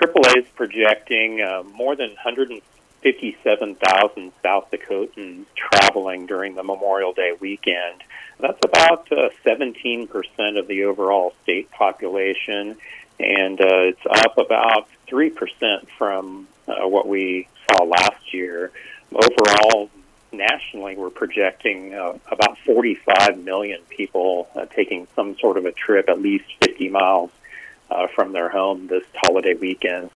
AAA is projecting more than 157,000 South Dakotans traveling during the Memorial Day weekend. That's about 17% of the overall state population, and it's up about 3% from what we saw last year. Overall, nationally, we're projecting about 45 million people taking some sort of a trip, at least 50 miles from their home this holiday weekend.